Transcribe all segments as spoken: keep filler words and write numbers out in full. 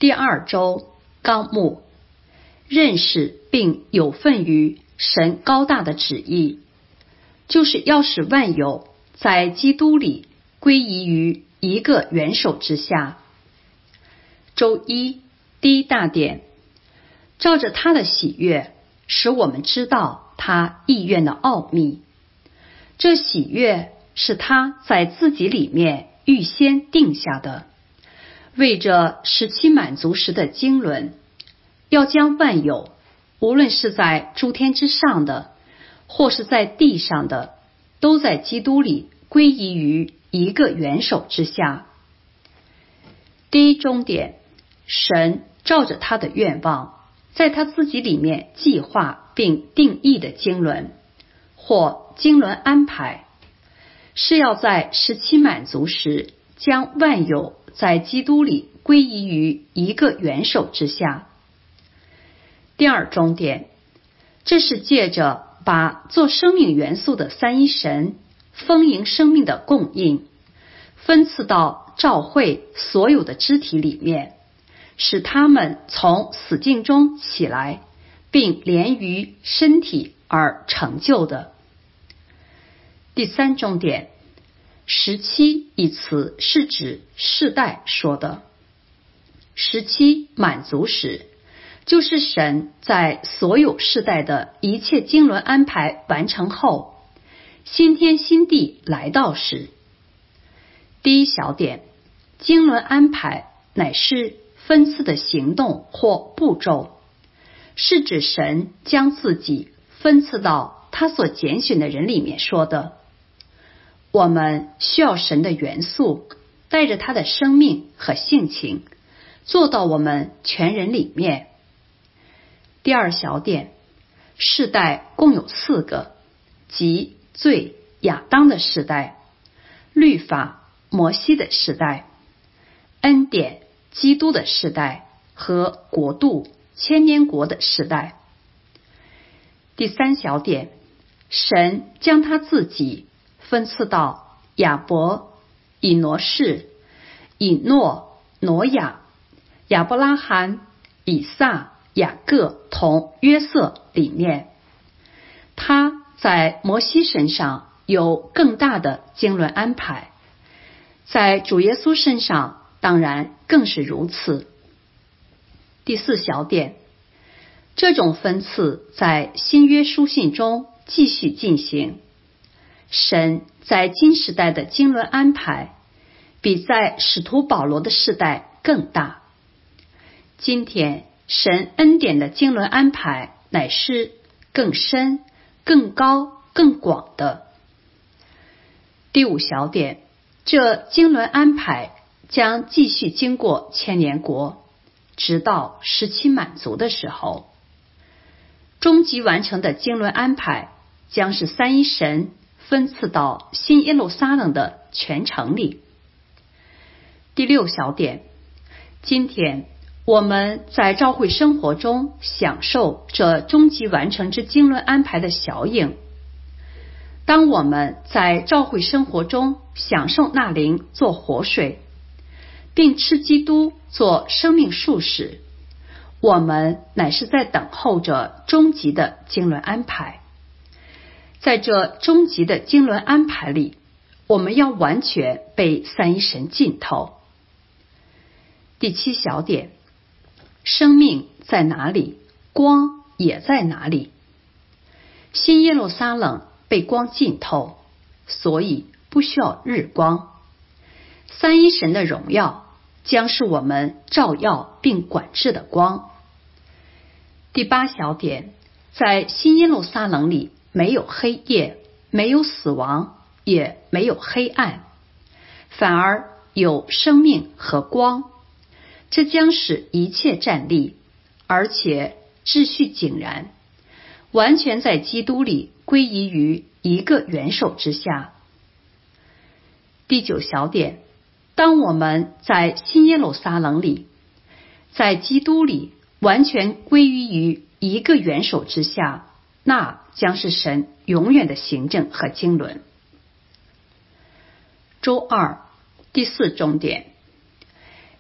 第二周纲目，认识并有份于神高大的旨意，就是要使万有在基督里归依于一个元首之下。周一第一大点，照着他的喜悦，使我们知道他意愿的奥秘。这喜悦是他在自己里面预先定下的，为着使其满足时的经纶，要将万有，无论是在诸天之上的，或是在地上的，都在基督里归依于一个元首之下。第一终点，神照着他的愿望，在他自己里面计划并定义的经纶或经纶安排，是要在时期满足时，将万有在基督里归依于一个元首之下。第二终点，这是借着把做生命元素的三一神丰盈生命的供应分赐到召会所有的肢体里面，使他们从死境中起来，并连于身体而成就的。第三终点，时期一词是指世代说的。时期满足时，就是神在所有世代的一切经纶安排完成后，新天新地来到时。第一小点，经纶安排乃是分次的行动或步骤，是指神将自己分赐到他所拣选的人里面说的。我们需要神的元素，带着他的生命和性情，做到我们全人里面。第二小点，世代共有四个，即罪亚当的世代，律法摩西的世代，恩典基督的世代和国度千年国的世代。第三小点，神将他自己分赐到亚伯、以挪士、以诺、挪亚、亚伯拉罕、以撒、雅各同约瑟里面。他在摩西身上有更大的经纶安排，在主耶稣身上当然更是如此。第四小点，这种分赐在新约书信中继续进行。神在今时代的经纶安排比在使徒保罗的时代更大。今天神恩典的经纶安排乃是更深、更高、更广的。第五小点，这经纶安排将继续经过千年国，直到时期满足的时候。终极完成的经纶安排将是三一神分赐到新耶路撒冷的全城里。第六小点，今天我们在教会生活中享受这终极完成之经纶安排的效应。当我们在教会生活中享受那灵做活水，并吃基督做生命树时，我们乃是在等候着终极的经纶安排。在这终极的经纶安排里，我们要完全被三一神浸透。第七小点，生命在哪里，光也在哪里。新耶路撒冷被光浸透，所以不需要日光。三一神的荣耀将是我们照耀并管制的光。第八小点，在新耶路撒冷里没有黑夜，没有死亡，也没有黑暗，反而有生命和光。这将使一切站立，而且秩序井然，完全在基督里归依于一个元首之下。第九小点，当我们在新耶路撒冷里，在基督里完全归依于一个元首之下，那将是神永远的行政和经纶。周二第四终点，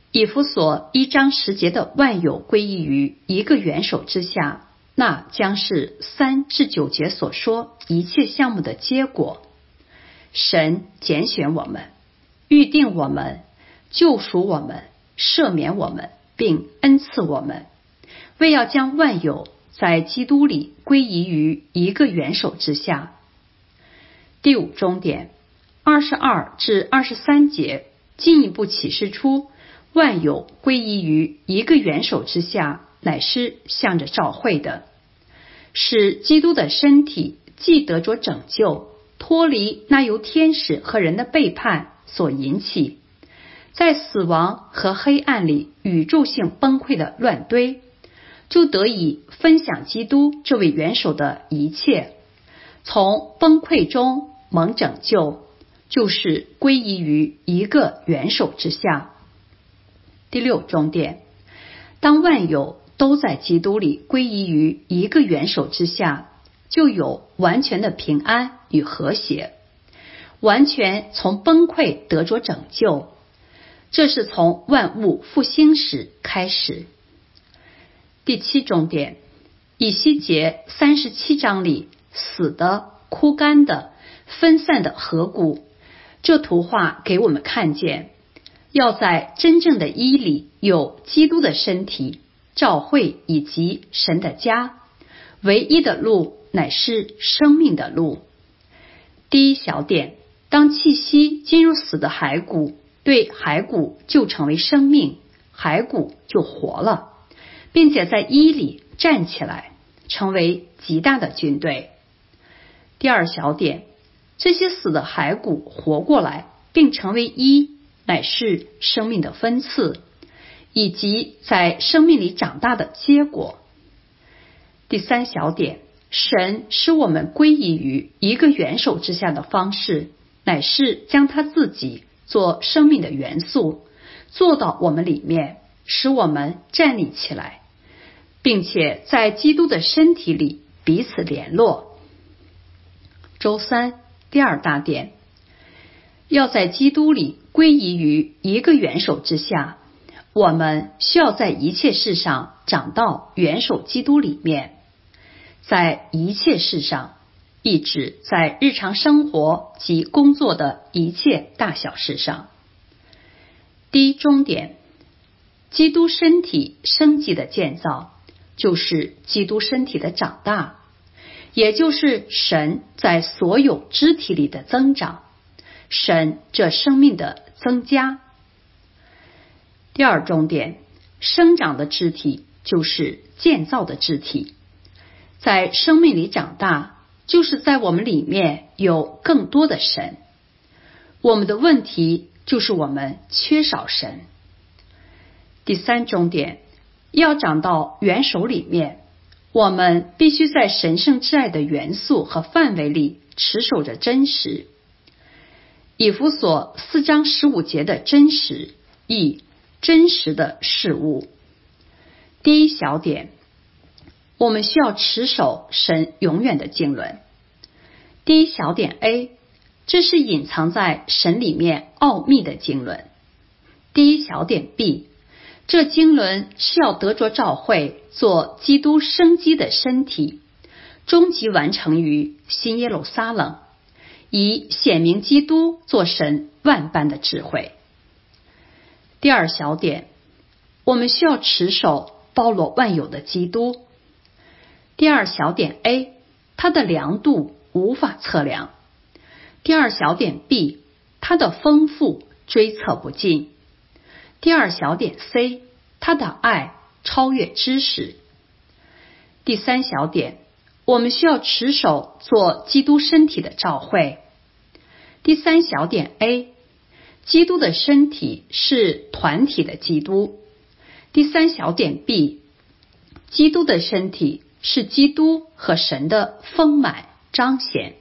以弗所一章十节的万有归依于一个元首之下，那将是三至九节所说一切项目的结果。神拣选我们，预定我们，救赎我们，赦免我们，并恩赐我们，为要将万有在基督里归依于一个元首之下。第五中点，二十二至二十三节进一步启示出万有归依于一个元首之下，乃是向着召会的，使基督的身体既得着拯救，脱离那由天使和人的背叛所引起，在死亡和黑暗里宇宙性崩溃的乱堆，就得以分享基督这位元首的一切，从崩溃中蒙拯救，就是归依于一个元首之下。第六重点，当万有都在基督里归依于一个元首之下，就有完全的平安与和谐，完全从崩溃得着拯救，这是从万物复兴时开始。第七重点，以西结三十七章里死的、枯干的、分散的骸骨，这图画给我们看见，要在真正的衣里有基督的身体、教会以及神的家，唯一的路乃是生命的路。第一小点，当气息进入死的骸骨，对骸骨就成为生命，骸骨就活了，并且在衣里站起来，成为极大的军队。第二小点，这些死的骸骨活过来，并成为一，乃是生命的分次，以及在生命里长大的结果。第三小点，神使我们归依于一个元首之下的方式，乃是将他自己做生命的元素，做到我们里面，使我们站立起来，并且在基督的身体里彼此联络。周三，第二大点，要在基督里归依于一个元首之下，我们需要在一切事上长到元首基督里面。在一切事上，意指在日常生活及工作的一切大小事上。第一中点，基督身体生机的建造，就是基督身体的长大，也就是神在所有肢体里的增长，神这生命的增加。第二重点，生长的肢体就是建造的肢体，在生命里长大，就是在我们里面有更多的神。我们的问题就是我们缺少神。第三重点，要长到元首里面，我们必须在神圣之爱的元素和范围里持守着真实。以弗所四章十五节的真实，亦真实的事物。第一小点，我们需要持守神永远的经纶。第一小点 A， 这是隐藏在神里面奥秘的经纶。第一小点 B， 这经纶是要得着召会做基督生机的身体，终极完成于新耶路撒冷，以显明基督做神万般的智慧。第二小点，我们需要持守包罗万有的基督。第二小点 A， 它的量度无法测量。第二小点 B， 它的丰富追测不尽。第二小点 C， 它的爱超越知识。第三小点，我们需要持守做基督身体的召会。第三小点 A， 基督的身体是团体的基督。第三小点 B， 基督的身体是基督和神的丰满彰显。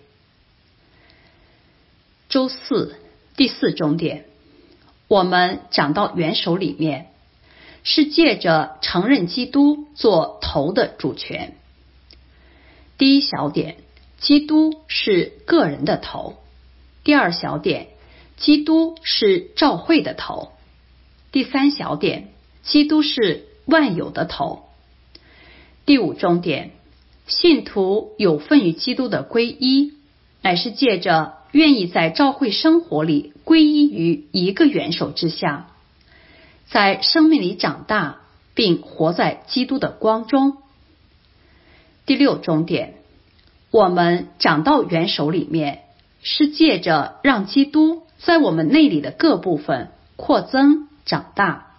周四，第四重点，我们长到元首里面，是借着承认基督做头的主权。第一小点，基督是个人的头。第二小点，基督是召会的头。 第三小点，基督是万有的头。第五中点，信徒有份于基督的皈依，乃是借着愿意在教会生活里皈依于一个元首之下，在生命里长大，并活在基督的光中。第六中点，我们长到元首里面，是借着让基督在我们内里的各部分扩增长大。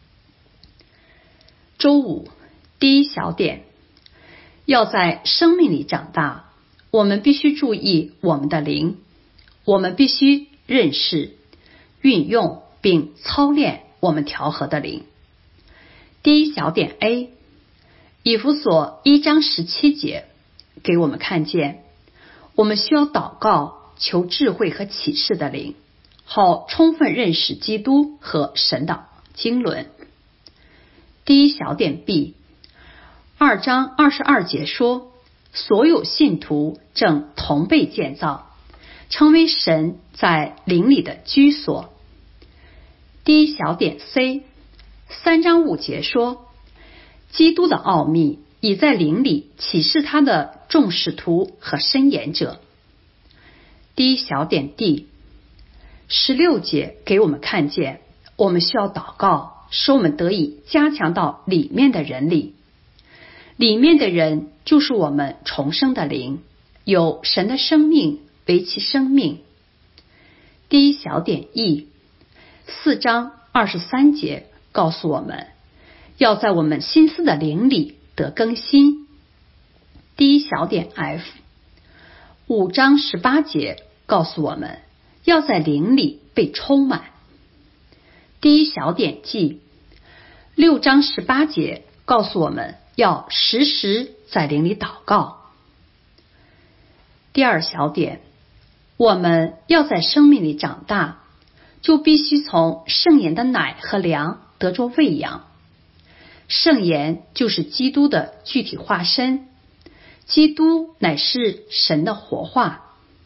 周五，第一小点，要在生命里长大，我们必须注意我们的灵，我们必须认识、运用并操练我们调和的灵。第一小点 A， 以弗所一章十七节给我们看见，我们需要祷告，求智慧和启示的灵，好充分认识基督和神的经纶。第一小点 B， 二章二十二节说，所有信徒正同被建造，成为神在灵里的居所。第一小点 C， 三章五节说，基督的奥秘已在灵里启示他的众使徒和申言者。第一小点 D， 十六节给我们看见，我们需要祷告，使我们得以加强到里面的人里。里面的人就是我们重生的灵，有神的生命为其生命。第一小点 E， 四章二十三节告诉我们，要在我们心思的灵里得更新。第一小点 F， 五章十八节告诉我们，要在灵里被充满。第一小点 G， 六章十八节告诉我们要时时在灵里祷告。第二小点，我们要在生命里长大，就必须从圣言的奶和粮得着喂养。圣言就是基督的具体化身，基督乃是神的活化。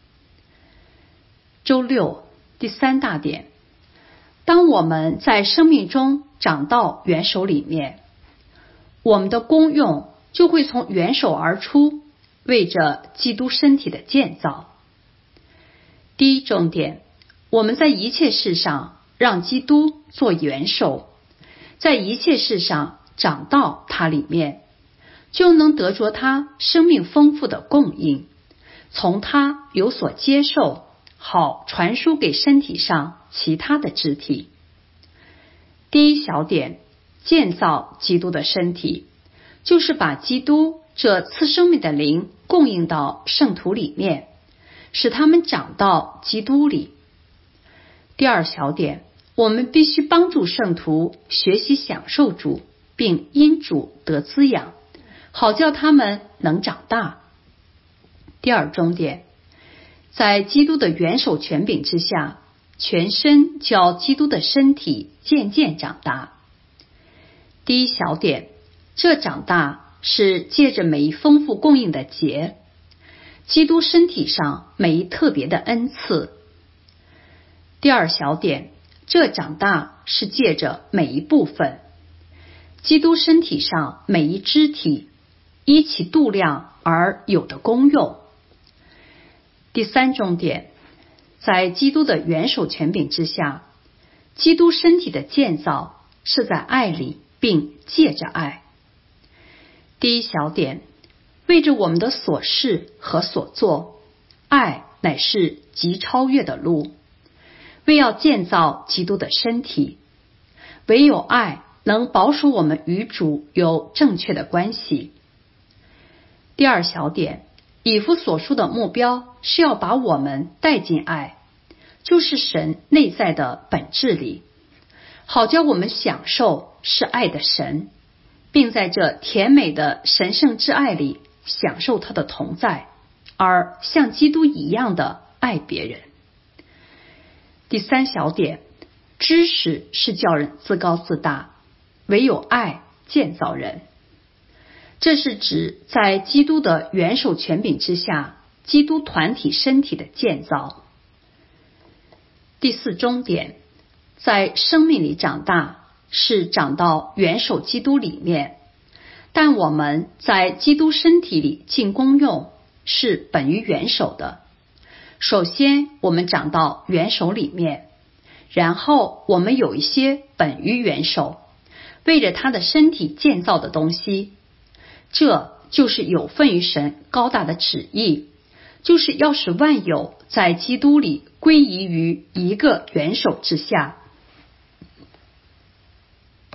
周六，第三大点，当我们在生命中长到元首里面，我们的功用就会从元首而出，为着基督身体的建造。第一重点，我们在一切事上让基督做元首，在一切事上长到他里面，就能得着他生命丰富的供应，从他有所接受，好传输给身体上其他的肢体。第一小点，建造基督的身体，就是把基督这赐生命的灵供应到圣徒里面，使他们长到基督里。第二小点，我们必须帮助圣徒学习享受主，并因主得滋养，好叫他们能长大。第二中点，在基督的元首权柄之下，全身叫基督的身体渐渐长大。第一小点，这长大是借着每一丰富供应的节，基督身体上每一特别的恩赐。第二小点，这长大是借着每一部分，基督身体上每一肢体依其度量而有的功用。第三重点，在基督的元首权柄之下，基督身体的建造是在爱里，并借着爱。第一小点，为着我们的所事和所做，爱乃是极超越的路，为要建造基督的身体，唯有爱能保守我们与主有正确的关系。第二小点，以弗所书的目标是要把我们带进爱，就是神内在的本质里，好叫我们享受是爱的神，并在这甜美的神圣之爱里享受他的同在，而像基督一样的爱别人。第三小点，知识是叫人自高自大，唯有爱建造人。这是指在基督的元首权柄之下，基督团体身体的建造。第四中点， 在生命里长大，是长到元首基督里面，但我们在基督身体里尽功用，是本于元首的。首先我们长到元首里面，然后我们有一些本于元首，为着他的身体建造的东西，这就是有份于神高大的旨意，就是要使万有在基督里归依于一个元首之下。